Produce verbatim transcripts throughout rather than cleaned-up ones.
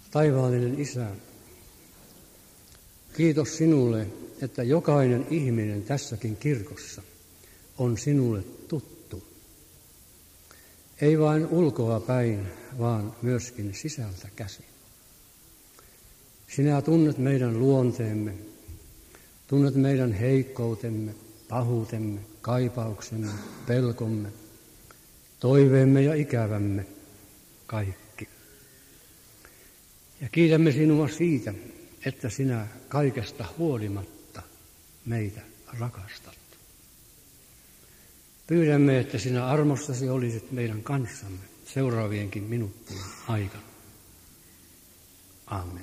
Taivaallinen Isä, kiitos sinulle, että jokainen ihminen tässäkin kirkossa on sinulle tuttu. Ei vain ulkoa päin, vaan myöskin sisältä käsin. Sinä tunnet meidän luonteemme, tunnet meidän heikkoutemme, pahuutemme, kaipauksemme, pelkomme, toiveemme ja ikävämme, kaikki. Ja kiitämme sinua siitä, että sinä kaikesta huolimatta meitä rakastat. Pyydämme, että sinä armostasi olisit meidän kanssamme seuraavienkin minuuttien aikana. Amen.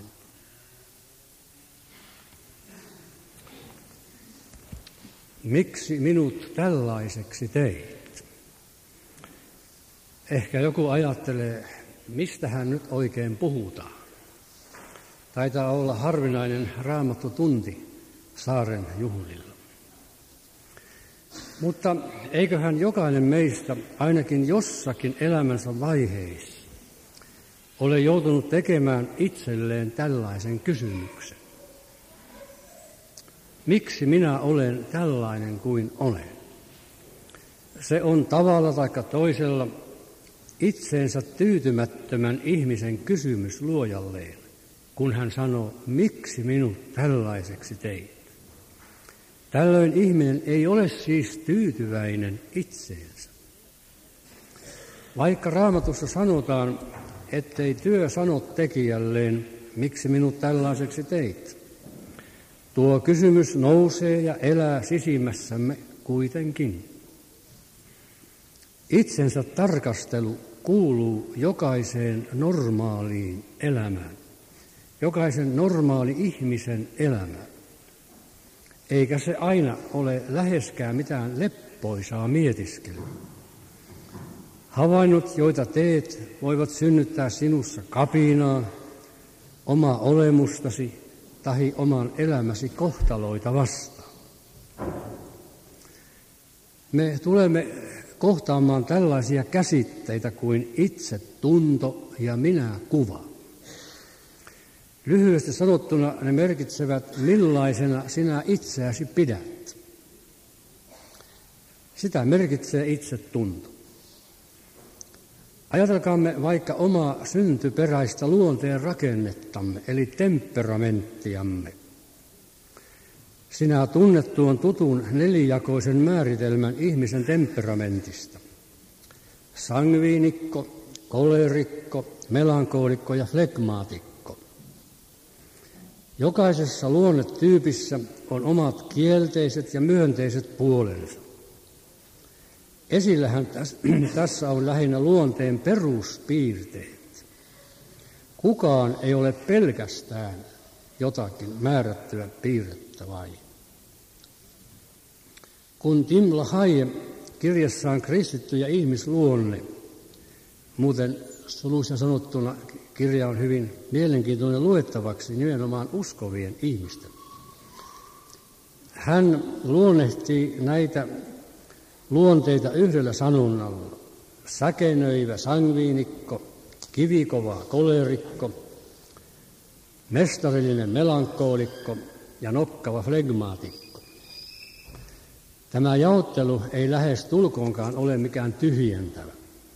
Miksi minut tällaiseksi teit? Ehkä joku ajattelee, mistä hän nyt oikein puhutaan. Taitaa olla harvinainen raamattutunti saaren juhlilla. Mutta eiköhän jokainen meistä ainakin jossakin elämänsä vaiheissa ole joutunut tekemään itselleen tällaisen kysymyksen. Miksi minä olen tällainen kuin olen? Se on tavalla tai toisella itseensä tyytymättömän ihmisen kysymys luojalleen, kun hän sanoo, miksi minut tällaiseksi teit? Tällöin ihminen ei ole siis tyytyväinen itseensä. Vaikka Raamatussa sanotaan, ettei työ sano tekijälleen, miksi minut tällaiseksi teit? Tuo kysymys nousee ja elää sisimmässämme kuitenkin. Itsensä tarkastelu kuuluu jokaiseen normaaliin elämään, jokaisen normaali ihmisen elämään. Eikä se aina ole läheskään mitään leppoisaa mietiskelyä. Havainnot, joita teet, voivat synnyttää sinussa kapinaa, omaa olemustasi tahi oman elämäsi kohtaloita vastaan. Me tulemme kohtaamaan tällaisia käsitteitä kuin itsetunto ja minäkuva. Lyhyesti sanottuna ne merkitsevät, millaisena sinä itseäsi pidät. Sitä merkitsee itsetunto. Ajatelkaamme vaikka omaa syntyperäistä luonteen rakennettamme, eli temperamenttiamme. Sinä tunnet tuon tutun nelijakoisen määritelmän ihmisen temperamentista. Sangviinikko, kolerikko, melankoolikko ja flegmaatikko. Jokaisessa luonnetyypissä on omat kielteiset ja myönteiset puolensa. Esillähän tässä on lähinnä luonteen peruspiirteet. Kukaan ei ole pelkästään jotakin määrättyä piirrettä vain. Kun Tim LaHaye kirjassaan Kristitty ja ihmisluonne, muuten suluissa sanottuna kirja on hyvin mielenkiintoinen luettavaksi nimenomaan uskovien ihmisten. Hän luonnehtii näitä luonteita yhdellä sanonnalla. Säkenöivä sangviinikko, kivikova kolerikko, mestarillinen melankoolikko ja nokkava flegmaatikko. Tämä jaottelu ei lähes tulkoonkaan ole mikään tyhjentävä.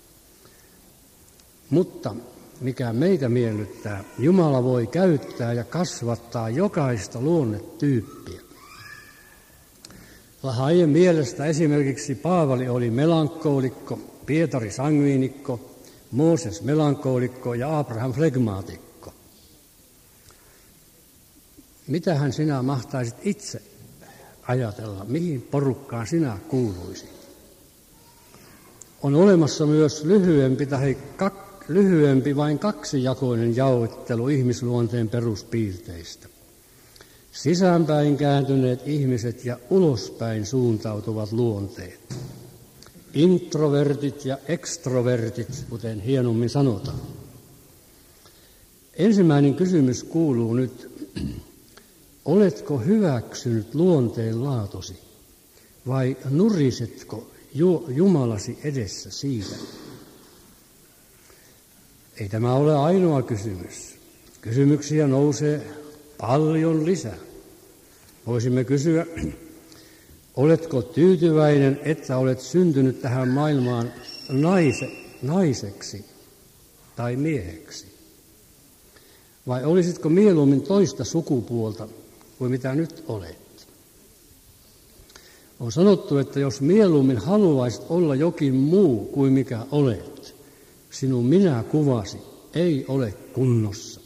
Mutta mikä meitä miellyttää, Jumala voi käyttää ja kasvattaa jokaista luonnetyyppiä. LaHayen mielestä esimerkiksi Paavali oli melankoolikko, Pietari sangviinikko, Mooses melankoolikko ja Abraham flegmaatikko. Mitähän sinä mahtaisit itse ajatella, mihin porukkaan sinä kuuluisit? On olemassa myös lyhyempi tai kak, lyhyempi vain kaksijakoinen jaottelu ihmisluonteen peruspiirteistä. Sisäänpäin kääntyneet ihmiset ja ulospäin suuntautuvat luonteet. Introvertit ja extrovertit, kuten hienommin sanotaan. Ensimmäinen kysymys kuuluu nyt, oletko hyväksynyt luonteen laatusi vai nurisetko Jumalasi edessä siitä? Ei tämä ole ainoa kysymys. Kysymyksiä nousee paljon lisää. Voisimme kysyä, oletko tyytyväinen, että olet syntynyt tähän maailmaan naise, naiseksi tai mieheksi? Vai olisitko mieluummin toista sukupuolta kuin mitä nyt olet? On sanottu, että jos mieluummin haluaisit olla jokin muu kuin mikä olet, sinun minäkuvasi ei ole kunnossa.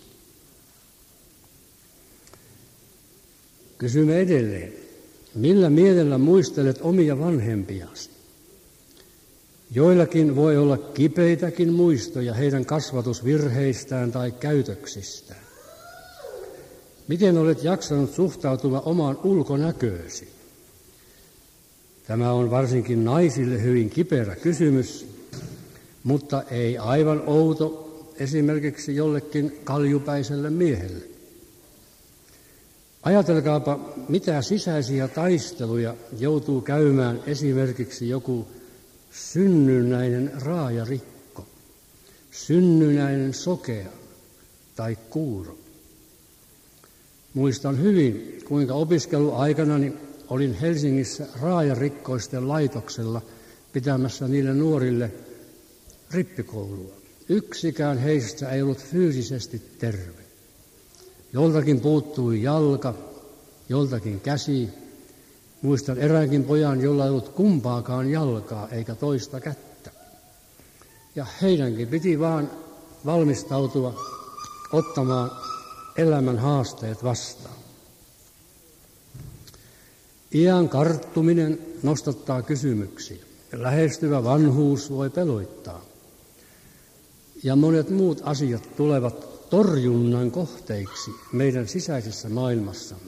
Kysymme edelleen, millä mielellä muistelet omia vanhempiasi? Joillakin voi olla kipeitäkin muistoja heidän kasvatusvirheistään tai käytöksistään. Miten olet jaksanut suhtautua omaan ulkonäköösi? Tämä on varsinkin naisille hyvin kiperä kysymys, mutta ei aivan outo esimerkiksi jollekin kaljupäiselle miehelle. Ajatelkaapa, mitä sisäisiä taisteluja joutuu käymään esimerkiksi joku synnynnäinen raajarikko, synnynnäinen sokea tai kuuro. Muistan hyvin, kuinka opiskeluaikanani olin Helsingissä raajarikkoisten laitoksella pitämässä niille nuorille rippikoulua. Yksikään heistä ei ollut fyysisesti terve. Joltakin puuttui jalka, joltakin käsi. Muistan eräänkin pojan, jolla ei ollut kumpaakaan jalkaa eikä toista kättä. Ja heidänkin piti vaan valmistautua ottamaan elämän haasteet vastaan. Iän karttuminen nostattaa kysymyksiä. Lähestyvä vanhuus voi peloittaa. Ja monet muut asiat tulevat torjunnan kohteiksi meidän sisäisessä maailmassamme.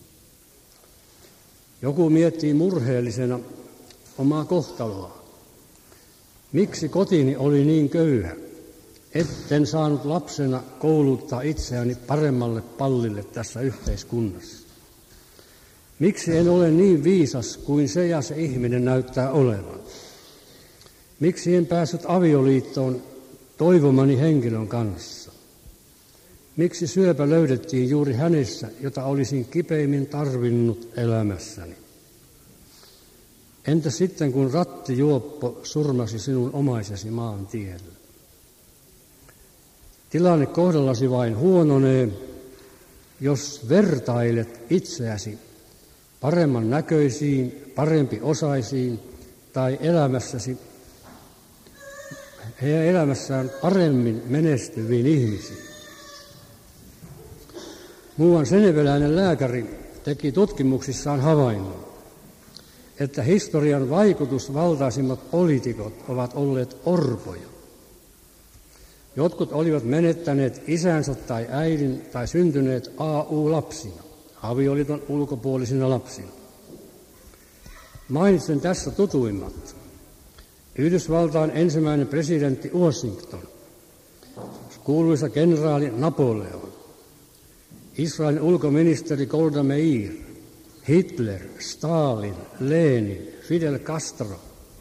Joku miettii murheellisena omaa kohtaloa. Miksi kotini oli niin köyhä, etten saanut lapsena kouluttaa itseäni paremmalle pallille tässä yhteiskunnassa? Miksi en ole niin viisas kuin se ja se ihminen näyttää olevan? Miksi en päässyt avioliittoon toivomani henkilön kanssa? Miksi syöpä löydettiin juuri hänessä, jota olisin kipeimmin tarvinnut elämässäni? Entä sitten, kun rattijuoppo surmasi sinun omaisesi maan tiellä? Tilanne kohdallasi vain huononee, jos vertailet itseäsi paremman näköisiin, parempi osaisiin tai elämässäsi, heidän elämässään paremmin menestyviin ihmisiin. Muuan seneveläinen lääkäri teki tutkimuksissaan havainnon, että historian vaikutusvaltaisimmat poliitikot ovat olleet orpoja. Jotkut olivat menettäneet isänsä tai äidin tai syntyneet A U-lapsina, avioliiton ulkopuolisina lapsina. Mainitsen tässä tutuimmat. Yhdysvaltain ensimmäinen presidentti Washington, kuuluisa kenraali Napoleon, Israelin ulkoministeri Golda Meir, Hitler, Stalin, Lenin, Fidel Castro.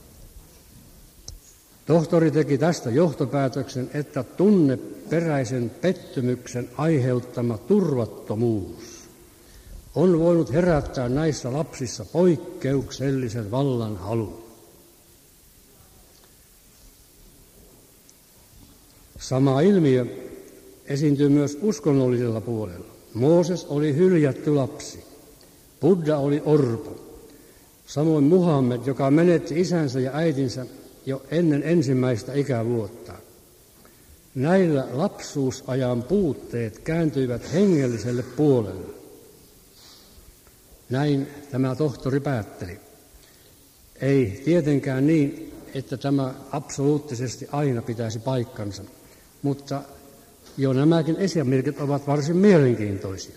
Tohtori teki tästä johtopäätöksen, että tunneperäisen pettymyksen aiheuttama turvattomuus on voinut herättää näissä lapsissa poikkeuksellisen vallan halun. Sama ilmiö esiintyy myös uskonnollisella puolella. Mooses oli hyljätty lapsi. Buddha oli orpo. Samoin Muhammed, joka menetti isänsä ja äitinsä jo ennen ensimmäistä ikävuotta. Näillä lapsuusajan puutteet kääntyivät hengelliselle puolelle. Näin tämä tohtori päätteli. Ei tietenkään niin, että tämä absoluuttisesti aina pitäisi paikkansa, mutta jo nämäkin esimerkit ovat varsin mielenkiintoisia.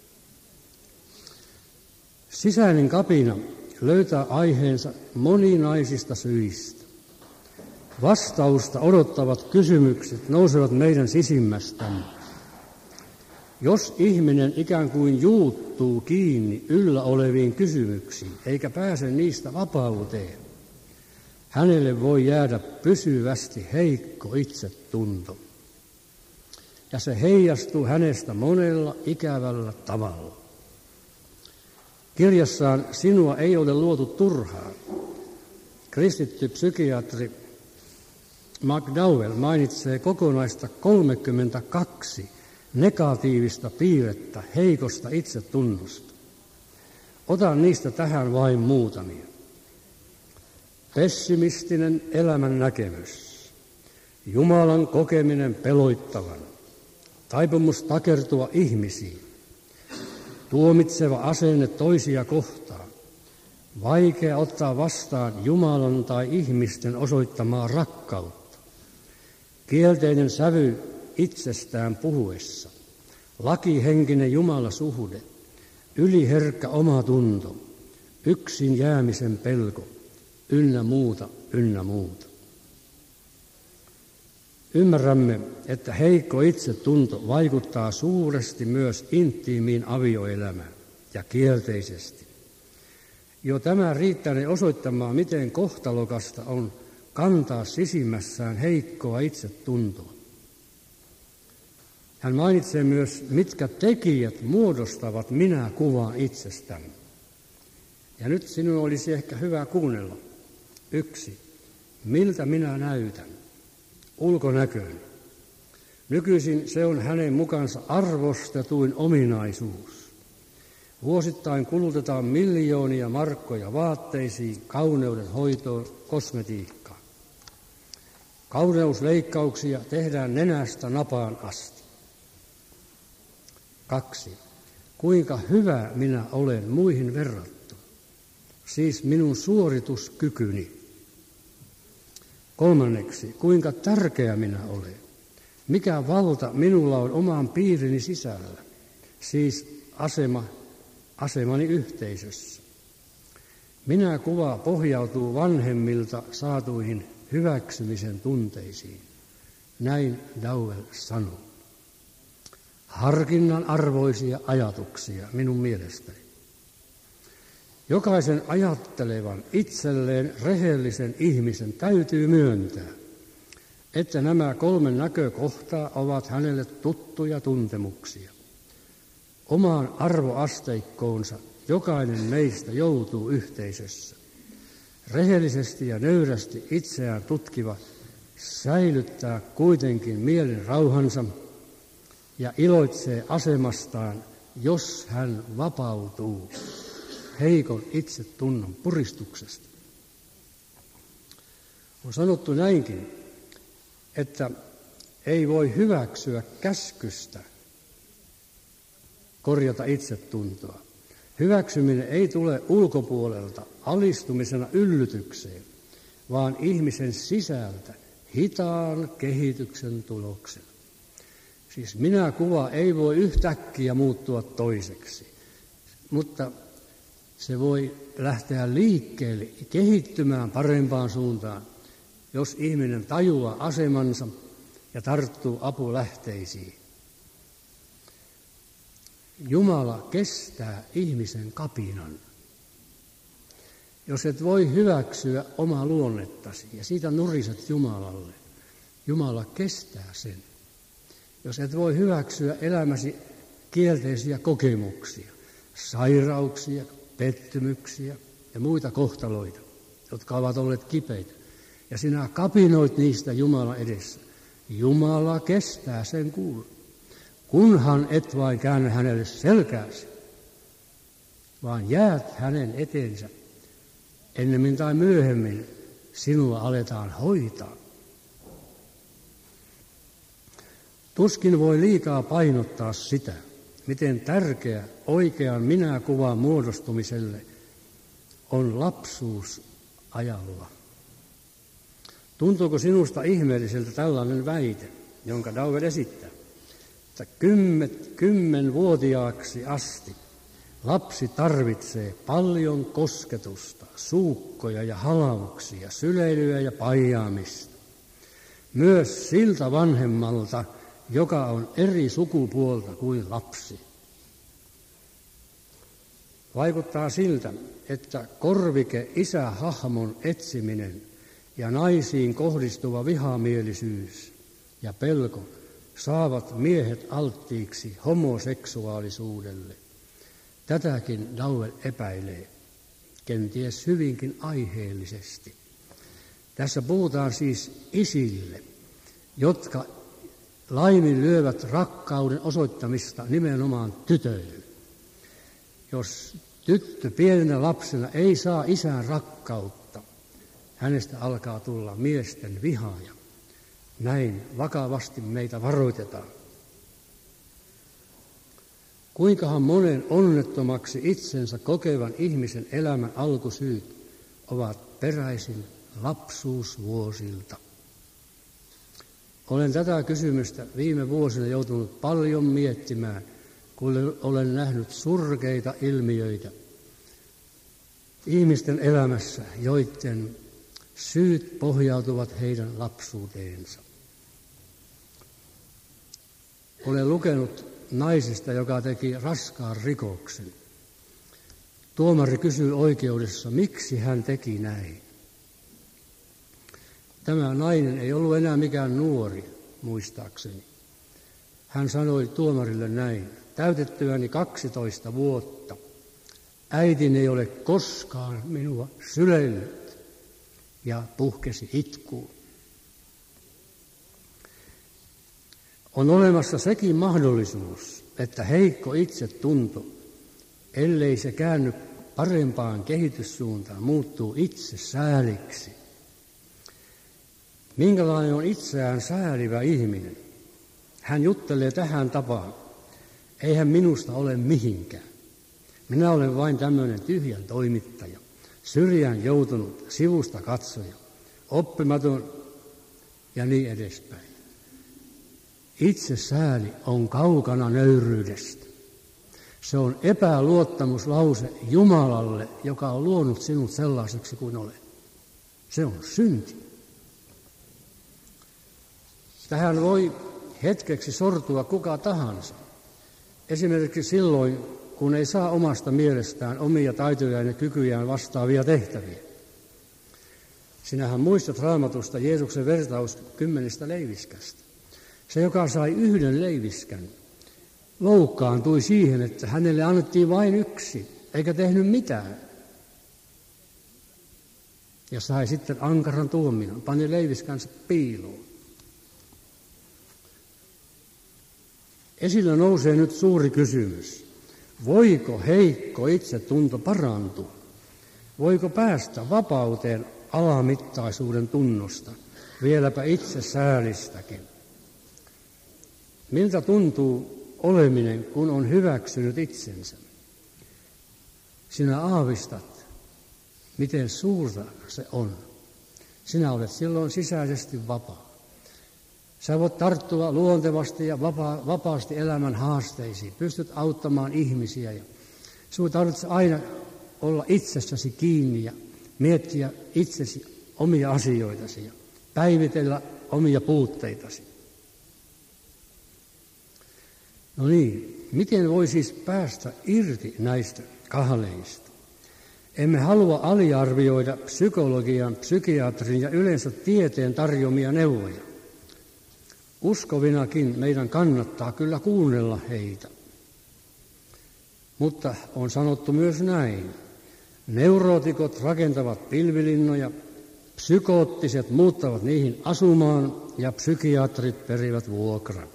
Sisäinen kapina löytää aiheensa moninaisista syistä. Vastausta odottavat kysymykset nousevat meidän sisimmästämme. Jos ihminen ikään kuin juuttuu kiinni yllä oleviin kysymyksiin, eikä pääse niistä vapauteen, hänelle voi jäädä pysyvästi heikko itsetunto. ja se heijastuu hänestä monella ikävällä tavalla. Kirjassaan Sinua ei ole luotu turhaan. Kristitty psykiatri McDowell mainitsee kokonaista kolmekymmentäkaksi negatiivista piirrettä heikosta itsetunnosta. Otan niistä tähän vain muutamia. Pessimistinen elämän näkemys, Jumalan kokeminen peloittavan, taipumus takertua ihmisiin, tuomitseva asenne toisia kohtaan, vaikea ottaa vastaan Jumalan tai ihmisten osoittamaa rakkautta, kielteinen sävy itsestään puhuessa, lakihenkinen Jumalasuhde, yliherkkä omatunto, yksin jäämisen pelko, ynnä muuta, ynnä muuta. Ymmärrämme, että heikko itsetunto vaikuttaa suuresti myös intiimiin avioelämään ja kielteisesti. Jo tämä riittää osoittamaan, miten kohtalokasta on kantaa sisimmässään heikkoa itsetuntoa. Hän mainitsee myös, mitkä tekijät muodostavat minä-kuvan itsestämme. Ja nyt sinun olisi ehkä hyvä kuunnella. Yksi. Miltä minä näytän? Ulkonäköön. Nykyisin se on hänen mukansa arvostetuin ominaisuus. Vuosittain kulutetaan miljoonia markkoja vaatteisiin, kauneuden hoitoon, kosmetiikkaan. Kauneusleikkauksia tehdään nenästä napaan asti. Kaksi. Kuinka hyvä minä olen muihin verrattuna? Siis minun suorituskykyni. Kolmanneksi, kuinka tärkeä minä olen? Mikä valta minulla on oman piirini sisällä? Siis asema, asemani yhteisössä. Minä kuva pohjautuu vanhemmilta saatuihin hyväksymisen tunteisiin. Näin Dowell sanoo. Harkinnan arvoisia ajatuksia minun mielestäni. Jokaisen ajattelevan, itselleen rehellisen ihmisen täytyy myöntää, että nämä kolme näkökohtaa ovat hänelle tuttuja tuntemuksia. Omaan arvoasteikkoonsa jokainen meistä joutuu yhteisössä. Rehellisesti ja nöyrästi itseään tutkiva säilyttää kuitenkin mielen rauhansa ja iloitsee asemastaan, jos hän vapautuu heikon itsetunnon puristuksesta. On sanottu näinkin, että ei voi hyväksyä käskystä korjata itsetuntoa. Hyväksyminen ei tule ulkopuolelta alistumisena yllytykseen, vaan ihmisen sisältä hitaan kehityksen tuloksena. Siis minä-kuva ei voi yhtäkkiä muuttua toiseksi, mutta se voi lähteä liikkeelle, kehittymään parempaan suuntaan, jos ihminen tajuaa asemansa ja tarttuu apulähteisiin. Jumala kestää ihmisen kapinan. Jos et voi hyväksyä omaa luonnettasi ja siitä nuriset Jumalalle, Jumala kestää sen. Jos et voi hyväksyä elämäsi kielteisiä kokemuksia, sairauksia, pettymyksiä ja muita kohtaloita, jotka ovat olleet kipeitä, ja sinä kapinoit niistä Jumalan edessä, Jumala kestää sen kuulla. Kunhan et vain käännä hänelle selkääsi, vaan jäät hänen eteensä. Ennemmin tai myöhemmin sinua aletaan hoitaa. Tuskin voi liikaa painottaa sitä, miten tärkeä oikean minä-kuvan muodostumiselle on lapsuus ajalla. Tuntuuko sinusta ihmeelliseltä tällainen väite, jonka Dowell esittää, että kymmen, kymmenvuotiaaksi asti lapsi tarvitsee paljon kosketusta, suukkoja ja halauksia, syleilyä ja paijaamista. Myös siltä vanhemmalta, joka on eri sukupuolta kuin lapsi. Vaikuttaa siltä, että korvike isähahmon etsiminen ja naisiin kohdistuva vihamielisyys ja pelko saavat miehet alttiiksi homoseksuaalisuudelle. Tätäkin Dowell epäilee, kenties hyvinkin aiheellisesti. Tässä puhutaan siis isille, jotka laiminlyövät rakkauden osoittamista nimenomaan tytöille. Jos tyttö pienenä lapsena ei saa isän rakkautta, hänestä alkaa tulla miesten vihaaja. Näin vakavasti meitä varoitetaan. Kuinkahan monen onnettomaksi itsensä kokevan ihmisen elämän alkusyyt ovat peräisin lapsuusvuosilta. Olen tätä kysymystä viime vuosina joutunut paljon miettimään, kun olen nähnyt surkeita ilmiöitä ihmisten elämässä, joiden syyt pohjautuvat heidän lapsuuteensa. Olen lukenut naisesta, joka teki raskaan rikoksen. Tuomari kysyi oikeudessa, miksi hän teki näin. Tämä nainen ei ollut enää mikään nuori, muistaakseni. Hän sanoi tuomarille näin: täytettyäni kaksitoista vuotta, äitini ei ole koskaan minua syleillyt, ja puhkesi itkuun. On olemassa sekin mahdollisuus, että heikko itsetunto, ellei se käänny parempaan kehityssuuntaan, muuttuu itse sääliksi. Minkälainen on itseään säälivä ihminen? Hän juttelee tähän tapaan: eihän minusta ole mihinkään. Minä olen vain tämmöinen tyhjän toimittaja, syrjään joutunut sivusta katsoja, oppimaton ja niin edespäin. Itsesääli on kaukana nöyryydestä. Se on epäluottamuslause Jumalalle, joka on luonut sinut sellaiseksi kuin olet. Se on synti. Tähän voi hetkeksi sortua kuka tahansa. Esimerkiksi silloin, kun ei saa omasta mielestään omia taitojaan ja kykyjään vastaavia tehtäviä. Sinähän muistat Raamatusta Jeesuksen vertaus kymmenestä leiviskästä. Se, joka sai yhden leiviskän, loukkaantui siihen, että hänelle annettiin vain yksi, eikä tehnyt mitään. Ja sai sitten ankaran tuomion, pani leiviskänsä piiloon. Esillä nousee nyt suuri kysymys. Voiko heikko itsetunto parantua? Voiko päästä vapauteen alamittaisuuden tunnosta, vieläpä itsesäälistäkin? Miltä tuntuu oleminen, kun on hyväksynyt itsensä? Sinä aavistat, miten suurta se on. Sinä olet silloin sisäisesti vapaa. Sä voit tarttua luontevasti ja vapa- vapaasti elämän haasteisiin. Pystyt auttamaan ihmisiä. Ja sinun tarvitsee aina olla itsessäsi kiinni ja miettiä itsesi omia asioitasi ja päivitellä omia puutteitasi. No niin, miten voi siis päästä irti näistä kahleista? Emme halua aliarvioida psykologian, psykiatrin ja yleensä tieteen tarjoamia neuvoja. Uskovinakin meidän kannattaa kyllä kuunnella heitä. Mutta on sanottu myös näin. Neurootikot rakentavat pilvilinnoja, psykoottiset muuttavat niihin asumaan ja psykiatrit perivät vuokran.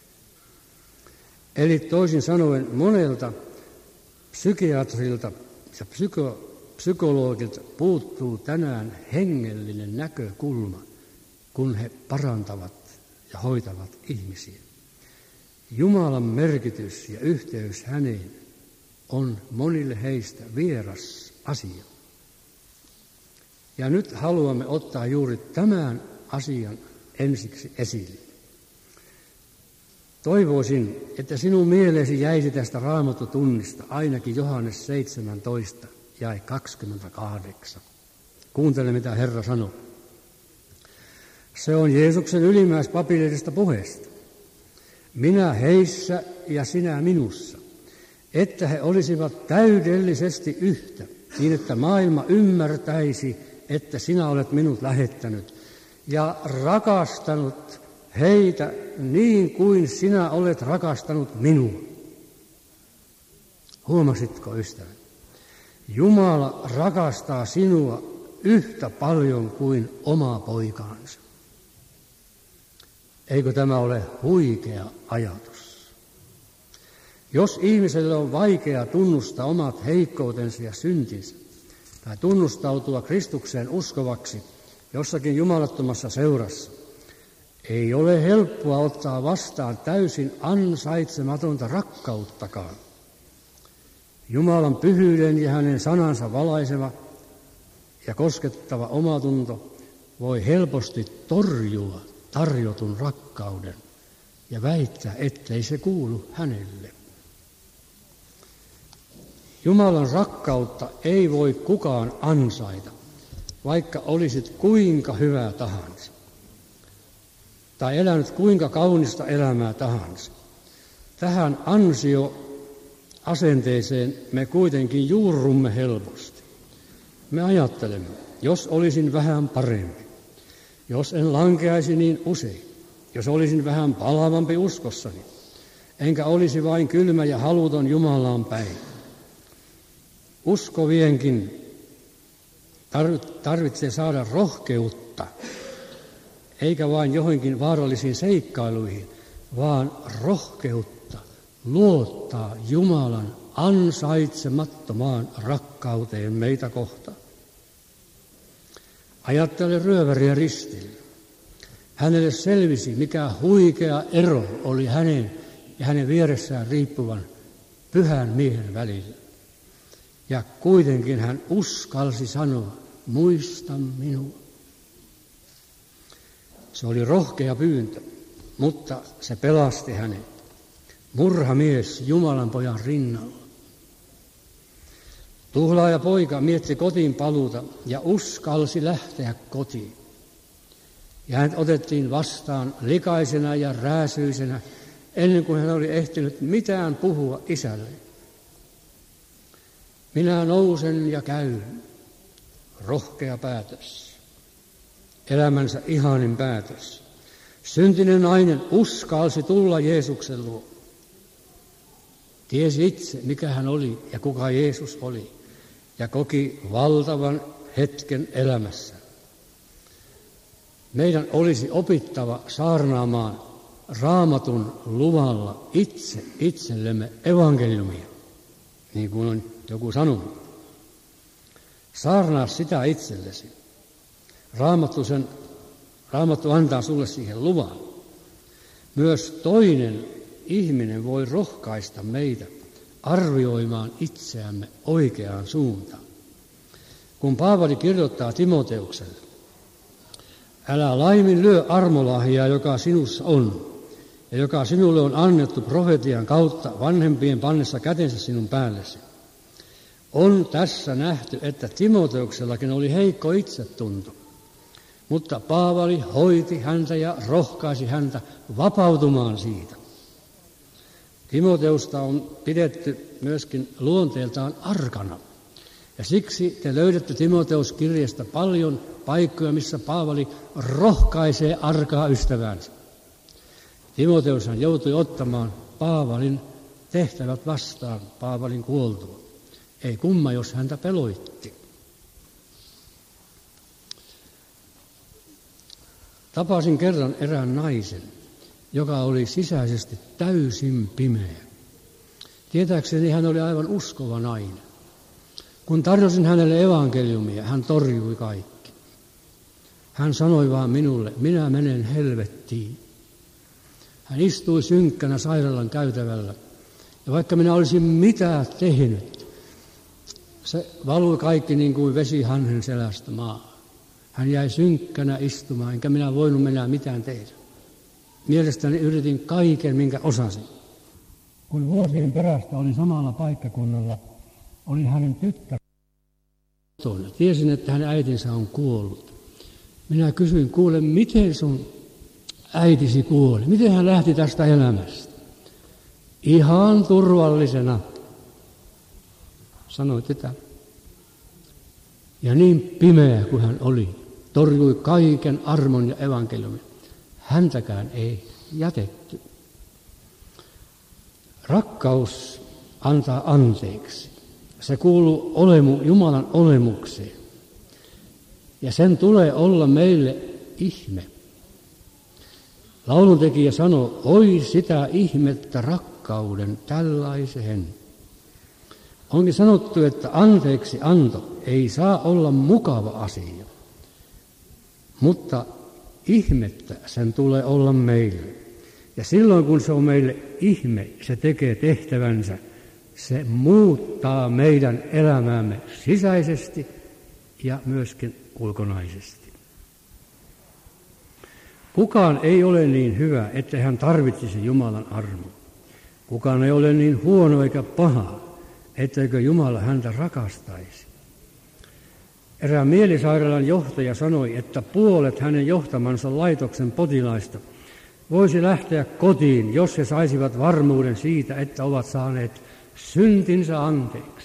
Eli toisin sanoen monelta psykiatrilta ja psyko, psykologilta puuttuu tänään hengellinen näkökulma, kun he parantavat ja hoitavat ihmisiä. Jumalan merkitys ja yhteys häneen on monille heistä vieras asia. Ja nyt haluamme ottaa juuri tämän asian ensiksi esille. Toivoisin, että sinun mieleesi jäisi tästä Raamattutunnista ainakin Johannes seitsemäntoista jae kaksikymmentäkahdeksan. Kuuntele, mitä Herra sanoo. Se on Jeesuksen ylimmäispapillisesta puheesta. Minä heissä ja sinä minussa, että he olisivat täydellisesti yhtä, niin että maailma ymmärtäisi, että sinä olet minut lähettänyt ja rakastanut heitä niin kuin sinä olet rakastanut minua. Huomasitko, ystävä? Jumala rakastaa sinua yhtä paljon kuin omaa poikaansa. Eikö tämä ole huikea ajatus? Jos ihmiselle on vaikea tunnustaa omat heikkoutensa ja syntinsä, tai tunnustautua Kristukseen uskovaksi jossakin jumalattomassa seurassa, ei ole helppoa ottaa vastaan täysin ansaitsematonta rakkauttakaan. Jumalan pyhyyden ja hänen sanansa valaiseva ja koskettava omatunto voi helposti torjua tarjotun rakkauden ja väittää, ettei se kuulu hänelle. Jumalan rakkautta ei voi kukaan ansaita, vaikka olisit kuinka hyvä tahansa, tai elänyt kuinka kaunista elämää tahansa. Tähän ansioasenteeseen me kuitenkin juurrumme helposti. Me ajattelemme, jos olisin vähän parempi, jos en lankeaisi niin usein, jos olisin vähän palavampi uskossani, enkä olisi vain kylmä ja haluton Jumalaan päin. Uskovienkin tarvitsee saada rohkeutta, eikä vain johonkin vaarallisiin seikkailuihin, vaan rohkeutta luottaa Jumalan ansaitsemattomaan rakkauteen meitä kohtaan. Ajattele ryöväriä ristillä. Hänelle selvisi, mikä huikea ero oli hänen ja hänen vieressään riippuvan pyhän miehen välillä. Ja kuitenkin hän uskalsi sanoa, muista minua. Se oli rohkea pyyntö, mutta se pelasti hänet. Murhamies Jumalan pojan rinnalla. Tuhlaaja poika mietti kotiin paluuta ja uskalsi lähteä kotiin. Ja hänet otettiin vastaan likaisena ja rääsyisenä ennen kuin hän oli ehtinyt mitään puhua isälle. Minä nousen ja käyn. Rohkea päätös. Elämänsä ihanin päätös. Syntinen nainen uskalsi tulla Jeesuksen luo. Tiesi itse, mikä hän oli ja kuka Jeesus oli. Ja koki valtavan hetken elämässä. Meidän olisi opittava saarnaamaan Raamatun luvalla itse itsellemme evankeliumia, niin kuin on joku sanonut. Saarnaa sitä itsellesi. Raamattu, sen, Raamattu antaa sulle siihen luvan. Myös toinen ihminen voi rohkaista meitä arvioimaan itseämme oikeaan suuntaan. Kun Paavali kirjoittaa Timoteukselle, älä laiminlyö armolahjaa, joka sinussa on, ja joka sinulle on annettu profetian kautta vanhempien pannessa kätensä sinun päällesi. On tässä nähty, että Timoteuksellakin oli heikko itsetunto, mutta Paavali hoiti häntä ja rohkaisi häntä vapautumaan siitä. Timoteusta on pidetty myöskin luonteeltaan arkana, ja siksi te löydätte Timoteuskirjasta paljon paikkoja, missä Paavali rohkaisee arkaa ystäväänsä. Timoteushan joutui ottamaan Paavalin tehtävät vastaan Paavalin kuoltua. Ei kumma, jos häntä peloitti. Tapasin kerran erään naisen, joka oli sisäisesti täysin pimeä. Tietääkseni hän oli aivan uskova nainen. Kun tarjosin hänelle evankeliumia, hän torjui kaikki. Hän sanoi vaan minulle, minä menen helvettiin. Hän istui synkkänä sairaalan käytävällä, ja vaikka minä olisin mitä tehnyt, se valui kaikki niin kuin vesi hanhen selästä maahan. Hän jäi synkkänä istumaan, enkä minä voinut mennä mitään tehdä. Mielestäni yritin kaiken, minkä osasin. Kun vuosien perästä olin samalla paikkakunnalla, oli hänen tyttär. Tiesin, että hänen äitinsä on kuollut. Minä kysyin, kuule, miten sun äitisi kuoli? Miten hän lähti tästä elämästä? Ihan turvallisena, sanoi tytär. Ja niin pimeä kuin hän oli, torjui kaiken armon ja evankeliumin. häntäkään ei jätetty. Rakkaus antaa anteeksi. Se kuuluu olemu, Jumalan olemukseen. Ja sen tulee olla meille ihme. Lauluntekijä sanoo, oi sitä ihmettä rakkauden tällaiseen. Onkin sanottu, että anteeksi anto ei saa olla mukava asia, mutta ihmettä sen tulee olla meille. Ja silloin kun se on meille ihme, se tekee tehtävänsä, se muuttaa meidän elämäämme sisäisesti ja myöskin ulkonaisesti. Kukaan ei ole niin hyvä, että hän tarvitsisi Jumalan armoa. Kukaan ei ole niin huono eikä paha, etteikö Jumala häntä rakastaisi. Erään mielisairaalan johtaja sanoi, että puolet hänen johtamansa laitoksen potilaista voisi lähteä kotiin, jos he saisivat varmuuden siitä, että ovat saaneet syntinsä anteeksi.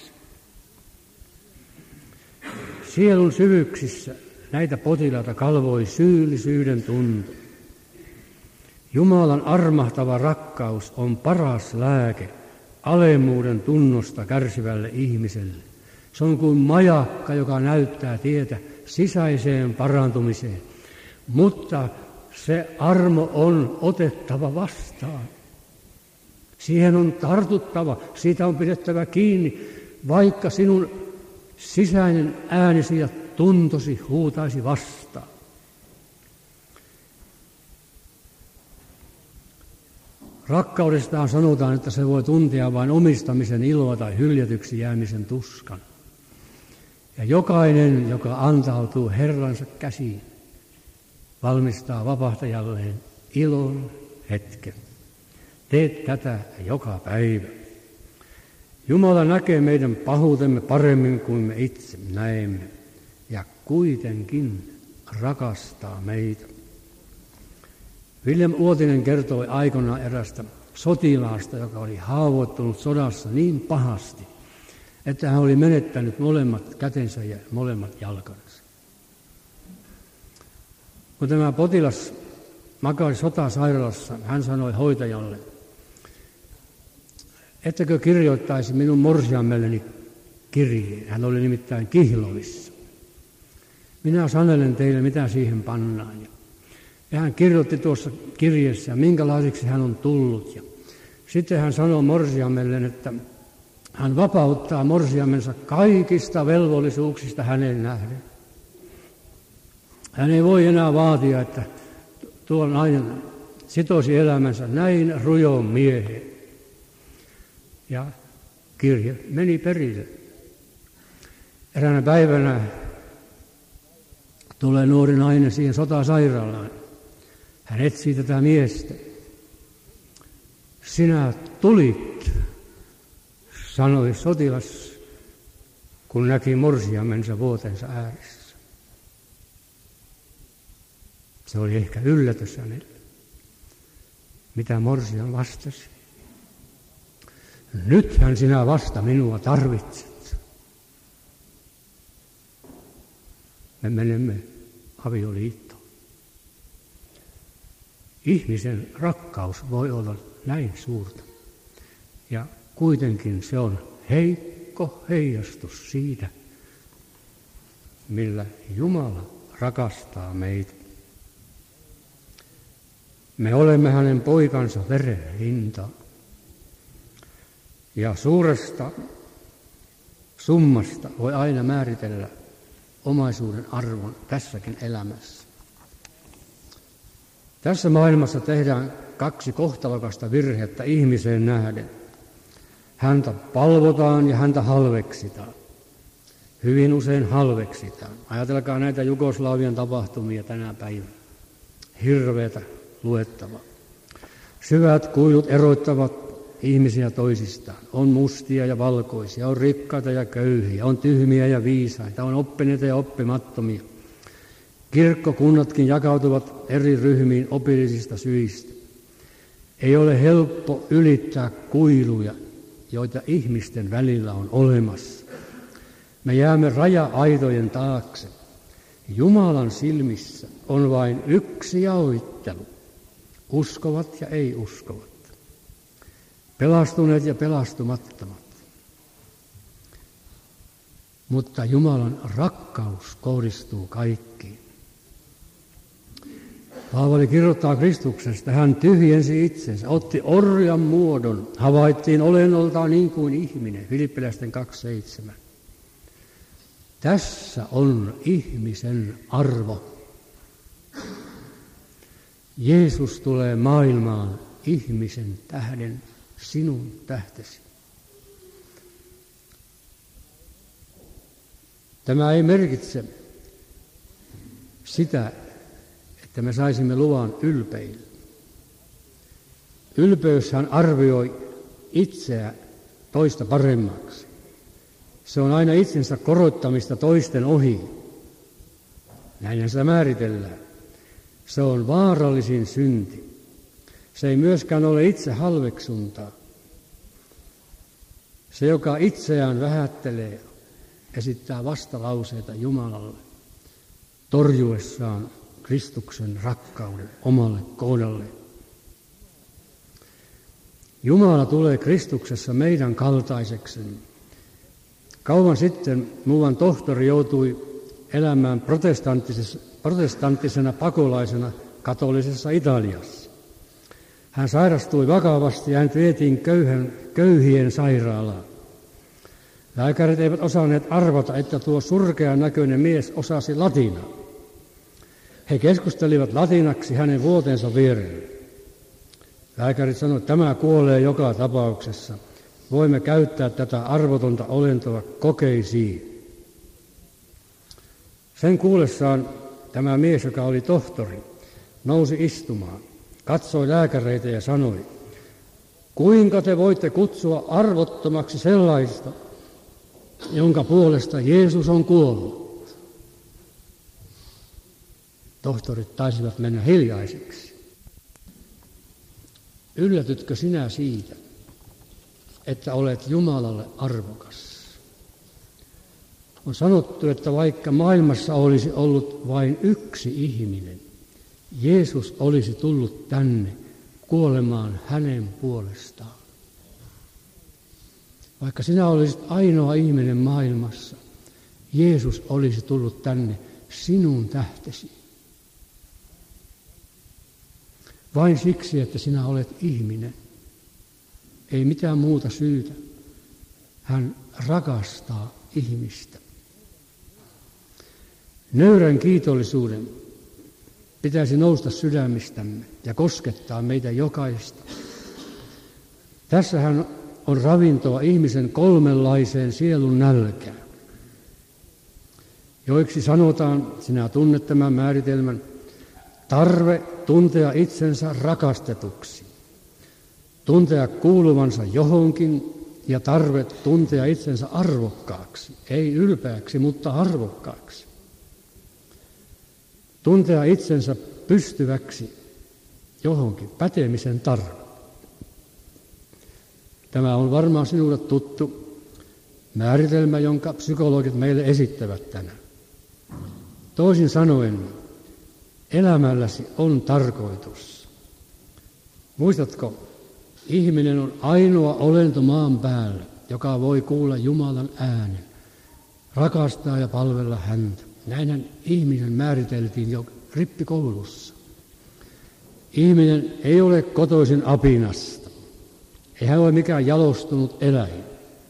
Sielun syvyyksissä näitä potilaita kalvoi syyllisyyden tunto. Jumalan armahtava rakkaus on paras lääke alemmuuden tunnosta kärsivälle ihmiselle. Se on kuin majakka, joka näyttää tietä sisäiseen parantumiseen, mutta se armo on otettava vastaan. Siihen on tartuttava, siitä on pidettävä kiinni, vaikka sinun sisäinen äänesi ja tuntosi huutaisi vastaan. Rakkaudestaan sanotaan, että se voi tuntea vain omistamisen iloa tai hyljätyksi jäämisen tuskan. Ja jokainen, joka antautuu Herransa käsiin, valmistaa vapahtajalleen ilon hetken. Teet tätä joka päivä. Jumala näkee meidän pahuutemme paremmin kuin me itse näemme ja kuitenkin rakastaa meitä. William Uotinen kertoi aikoinaan erästä sotilaasta, joka oli haavoittunut sodassa niin pahasti, että hän oli menettänyt molemmat kätensä ja molemmat jalkansa. Kun tämä potilas makasi sotasairaalassa, hän sanoi hoitajalle, ettäkö kirjoittaisi minun morsiamelleni kirjeen. Hän oli nimittäin kihloissa. Minä sanelen teille, mitä siihen pannaan. Ja hän kirjoitti tuossa kirjeessä, minkälaiseksi hän on tullut. Ja sitten hän sanoi morsiamelleen, että hän vapauttaa morsiamensa kaikista velvollisuuksista hänen nähden. Hän ei voi enää vaatia, että tuo nainen sitoisi elämänsä näin rujoon mieheen. Ja kirje meni perille. Eräänä päivänä tulee nuori nainen siihen sotasairaalaan. Hän etsii tätä miestä. Sinä tulit, sanoi sotilas, kun näki morsiamensa vuotensa ääressä. Se oli ehkä yllätys hänelle. Mitä morsian vastasi? Nythän sinä vasta minua tarvitset. Me menemme avioliittoon. Ihmisen rakkaus voi olla näin suurta. Ja kuitenkin se on heikko heijastus siitä, millä Jumala rakastaa meitä. Me olemme hänen poikansa veren hinta. Ja suuresta summasta voi aina määritellä omaisuuden arvon tässäkin elämässä. Tässä maailmassa tehdään kaksi kohtalokasta virhettä ihmiseen nähden. Häntä palvotaan ja häntä halveksitaan. Hyvin usein halveksitaan. Ajatelkaa näitä Jugoslavian tapahtumia tänä päivänä. Hirveätä luettavaa. Syvät kuilut eroittavat ihmisiä toisistaan. On mustia ja valkoisia, on rikkaita ja köyhiä, on tyhmiä ja viisaita, on oppineita ja oppimattomia. Kirkkokunnatkin jakautuvat eri ryhmiin opillisista syistä. Ei ole helppo ylittää kuiluja, joita ihmisten välillä on olemassa. Me jäämme raja-aitojen taakse. Jumalan silmissä on vain yksi jaoittelu. uskovat ja ei-uskovat, pelastuneet ja pelastumattomat. Mutta Jumalan rakkaus kohdistuu kaikkiin. Paavali kirjoittaa Kristuksesta, hän tyhjensi itsensä, otti orjan muodon, havaittiin olennoltaan niin kuin ihminen, Filippiläisten kaksi seitsemän. Tässä on ihmisen arvo. Jeesus tulee maailmaan ihmisen tähden, sinun tähtesi. Tämä ei merkitse sitä, että me saisimme luvan ylpeillä. Ylpeyshän arvioi itseä toista paremmaksi. Se on aina itsensä korottamista toisten ohi. Näinhän sitä määritellään. Se on vaarallisin synti. Se ei myöskään ole itse halveksuntaa. Se, joka itseään vähättelee, esittää vastalauseita Jumalalle, torjuessaan Kristuksen rakkauden omalle kohdalle. Jumala tulee Kristuksessa meidän kaltaiseksemme. Kauan sitten muuan tohtori joutui elämään protestanttisena pakolaisena katolisessa Italiassa. Hän sairastui vakavasti ja hän vietiin köyhän, köyhien sairaalaan. Lääkärit eivät osanneet arvata, että tuo surkean näköinen mies osasi latinaa. He keskustelivat latinaksi hänen vuotensa vierellä. Lääkärit sanoivat, että tämä kuolee joka tapauksessa. Voimme käyttää tätä arvotonta olentoa kokeisiin. Sen kuullessaan tämä mies, joka oli tohtori, nousi istumaan, katsoi lääkäreitä ja sanoi, kuinka te voitte kutsua arvottomaksi sellaista, jonka puolesta Jeesus on kuollut. Tohtorit taisivat mennä hiljaisiksi. Yllätytkö sinä siitä, että olet Jumalalle arvokas? On sanottu, että vaikka maailmassa olisi ollut vain yksi ihminen, Jeesus olisi tullut tänne kuolemaan hänen puolestaan. Vaikka sinä olisit ainoa ihminen maailmassa, Jeesus olisi tullut tänne sinun tähtesi. Vain siksi, että sinä olet ihminen. Ei mitään muuta syytä. Hän rakastaa ihmistä. Nöyrän kiitollisuuden pitäisi nousta sydämistämme ja koskettaa meitä jokaista. Tässähän on ravintoa ihmisen kolmenlaiseen sielun nälkään. Joiksi sanotaan, sinä tunnet tämän määritelmän, tarve tuntea itsensä rakastetuksi, tuntea kuuluvansa johonkin ja tarve tuntea itsensä arvokkaaksi, ei ylpeäksi, mutta arvokkaaksi. Tuntea itsensä pystyväksi johonkin, pätemisen tarve. Tämä on varmaan sinulle tuttu määritelmä, jonka psykologit meille esittävät tänään. Toisin sanoen, elämälläsi on tarkoitus. Muistatko, ihminen on ainoa olento maan päällä, joka voi kuulla Jumalan äänen, rakastaa ja palvella häntä. Näinhän ihminen määriteltiin jo rippikoulussa. Ihminen ei ole kotoisin apinasta. Ei hän ole mikään jalostunut eläin.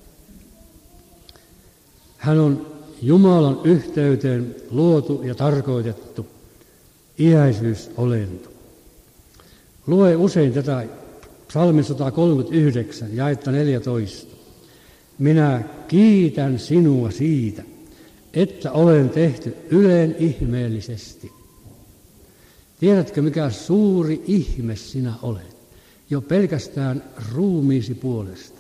Hän on Jumalan yhteyteen luotu ja tarkoitettu iäisyysolento. Lue usein tätä psalmi sata kolmekymmentäyhdeksän, jaetta neljätoista. Minä kiitän sinua siitä, että olen tehty ylen ihmeellisesti. Tiedätkö, mikä suuri ihme sinä olet? Jo pelkästään ruumiisi puolesta.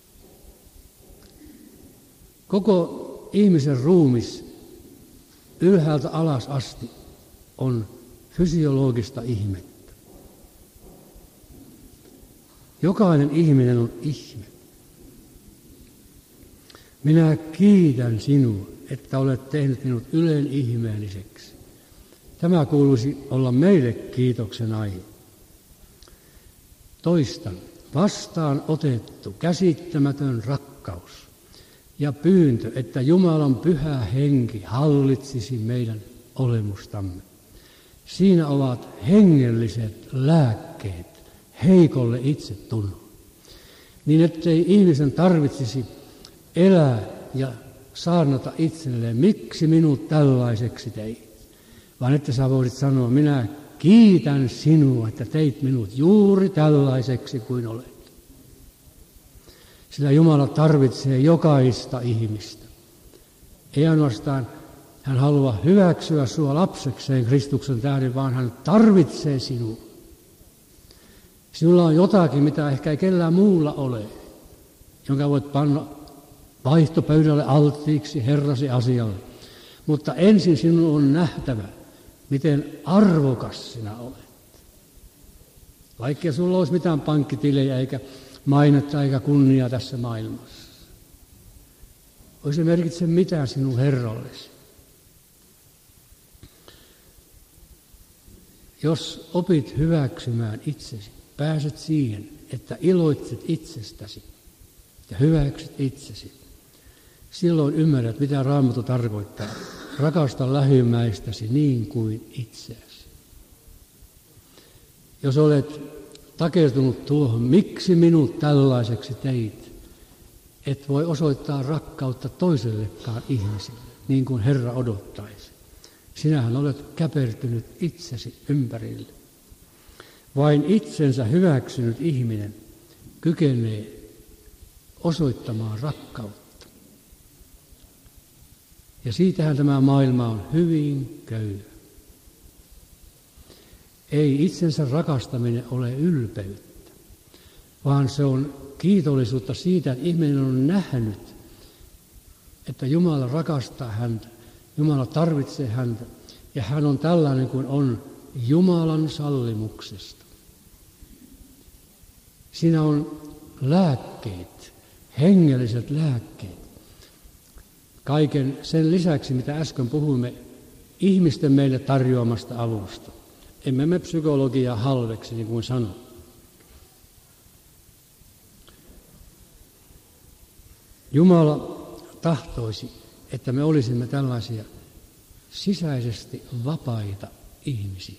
Koko ihmisen ruumis ylhäältä alas asti on fysiologista ihmettä. Jokainen ihminen on ihme. Minä kiitän sinua, että olet tehnyt minut ylen ihmeelliseksi. Tämä kuuluisi olla meille kiitoksen aihe. toistan, vastaan otettu käsittämätön rakkaus ja pyyntö, että Jumalan pyhä henki hallitsisi meidän olemustamme. Siinä ovat hengelliset lääkkeet heikolle itsetunnolle, niin ettei ihmisen tarvitsisi elää ja saarnata itselleen, miksi minut tällaiseksi teit, vaan että sä voisit sanoa, minä kiitän sinua, että teit minut juuri tällaiseksi kuin olet. Sillä Jumala tarvitsee jokaista ihmistä. Ei ainoastaan hän haluaa hyväksyä sinua lapsekseen Kristuksen tähden, vaan hän tarvitsee sinua. Sinulla on jotakin, mitä ehkä ei kellään muulla ole, jonka voit panna vaihtopöydälle alttiiksi Herrasi asialle. Mutta ensin sinun on nähtävä, miten arvokas sinä olet. Vaikka sinulla olisi mitään pankkitilejä, eikä mainetta, eikä kunniaa tässä maailmassa. Ei se merkitse mitään sinun Herrallesi. Jos opit hyväksymään itsesi, pääset siihen, että iloitset itsestäsi ja hyväksyt itsesi. Silloin ymmärrät, mitä Raamattu tarkoittaa. Rakasta lähimmäistäsi niin kuin itseäsi. Jos olet takertunut tuohon, miksi minut tällaiseksi teit, et voi osoittaa rakkautta toisellekaan ihmiselle, niin kuin Herra odottaisi. Sinähän olet käpertynyt itsesi ympärille. Vain itsensä hyväksynyt ihminen kykenee osoittamaan rakkautta. Ja siitähän tämä maailma on hyvin köyhä. Ei itsensä rakastaminen ole ylpeyttä, vaan se on kiitollisuutta siitä, että ihminen on nähnyt, että Jumala rakastaa häntä, Jumala tarvitsee häntä, ja hän on tällainen kuin on Jumalan sallimuksesta. Siinä on lääkkeet, hengelliset lääkkeet. Kaiken sen lisäksi, mitä äsken puhuimme, ihmisten meille tarjoamasta avusta. Emme me psykologiaa halveksi, niin kuin sanoin. Jumala tahtoisi, että me olisimme tällaisia sisäisesti vapaita ihmisiä.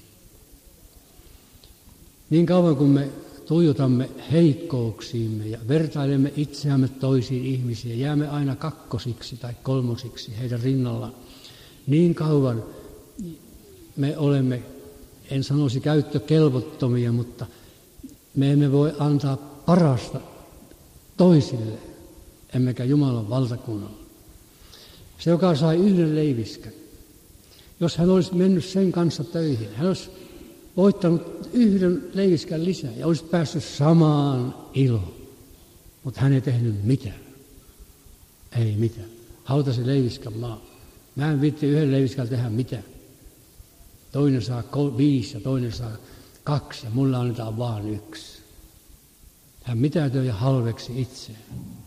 Niin kauan kuin me tuijotamme heikkouksiimme ja vertailemme itseämme toisiin ihmisiin, jäämme aina kakkosiksi tai kolmosiksi heidän rinnallaan. Niin kauan me olemme, en sanoisi käyttökelvottomia, mutta me emme voi antaa parasta toisille, emmekä Jumalan valtakunnalle. Se, joka sai yhden leiviskän, jos hän olisi mennyt sen kanssa töihin, hän olisi voittanut yhden leiviskän lisää ja olisi päässyt samaan iloon. Mutta hän ei tehnyt mitään. Ei mitään. Hautasi leiviskän maa. Mä en viitti yhden leiviskän tehdä mitään. Toinen saa kol- viisi ja toinen saa kaksi ja mulla annetaan vaan yksi. Hän mitätöi ja halveksi itseään.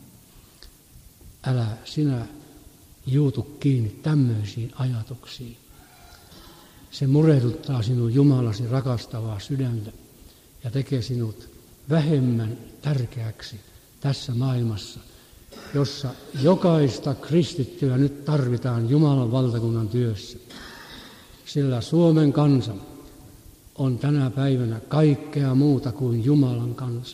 Älä sinä juutu kiinni tämmöisiin ajatuksiin. Se murehduttaa sinun Jumalasi rakastavaa sydäntä ja tekee sinut vähemmän tärkeäksi tässä maailmassa, jossa jokaista kristittyä nyt tarvitaan Jumalan valtakunnan työssä. Sillä Suomen kansa on tänä päivänä kaikkea muuta kuin Jumalan kansa.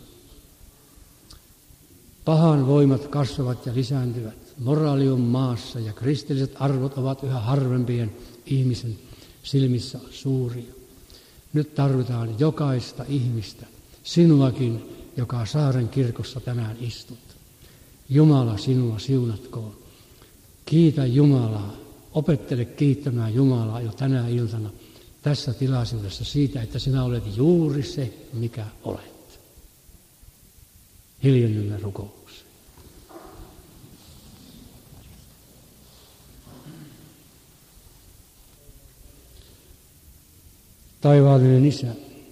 Pahan voimat kasvavat ja lisääntyvät. Moraali on maassa ja kristilliset arvot ovat yhä harvempien ihmisen silmissä suuria. Nyt tarvitaan jokaista ihmistä, sinuakin, joka Saaren kirkossa tänään istut. Jumala sinua siunatkoon. Kiitä Jumalaa. Opettele kiittämään Jumalaa jo tänä iltana tässä tilaisuudessa siitä, että sinä olet juuri se, mikä olet. Hiljennymme rukoukseen. Taivaallinen Isä,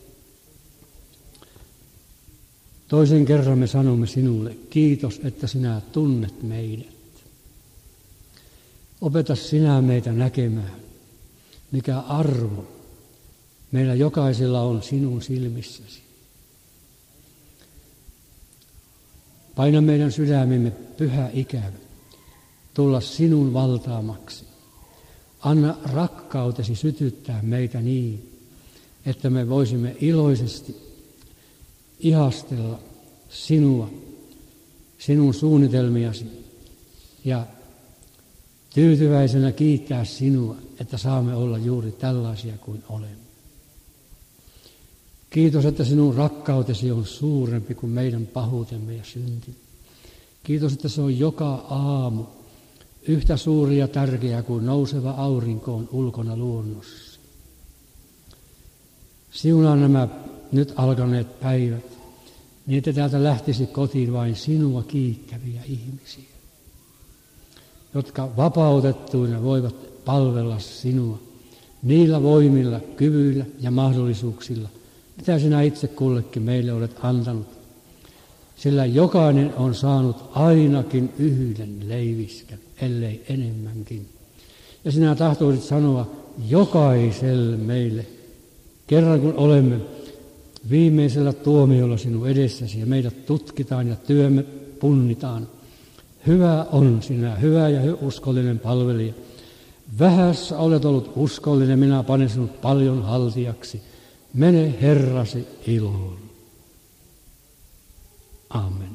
toisen kerran me sanomme sinulle, kiitos, että sinä tunnet meidät. Opeta sinä meitä näkemään, mikä arvo meillä jokaisella on sinun silmissäsi. Paina meidän sydämimme pyhä ikävä, tulla sinun valtaamaksi. Anna rakkautesi sytyttää meitä niin, että me voisimme iloisesti ihastella sinua, sinun suunnitelmiasi ja tyytyväisenä kiittää sinua, että saamme olla juuri tällaisia kuin olemme. Kiitos, että sinun rakkautesi on suurempi kuin meidän pahuutemme ja synti. Kiitos, että se on joka aamu yhtä suuri ja tärkeä kuin nouseva aurinko on ulkona luonnossa. Siunaa nämä nyt alkaneet päivät, niin että täältä lähtisi kotiin vain sinua kiittäviä ihmisiä, jotka vapautettuina voivat palvella sinua niillä voimilla, kyvyillä ja mahdollisuuksilla, mitä sinä itse kullekin meille olet antanut. Sillä jokainen on saanut ainakin yhden leiviskän, ellei enemmänkin. Ja sinä tahtoisit sanoa jokaiselle meille, kerran kun olemme viimeisellä tuomiolla sinun edessäsi ja meidät tutkitaan ja työmme punnitaan. Hyvä on sinä, hyvä ja uskollinen palvelija. Vähässä olet ollut uskollinen, minä panen sinut paljon haltijaksi. Mene Herrasi iloon. Amen.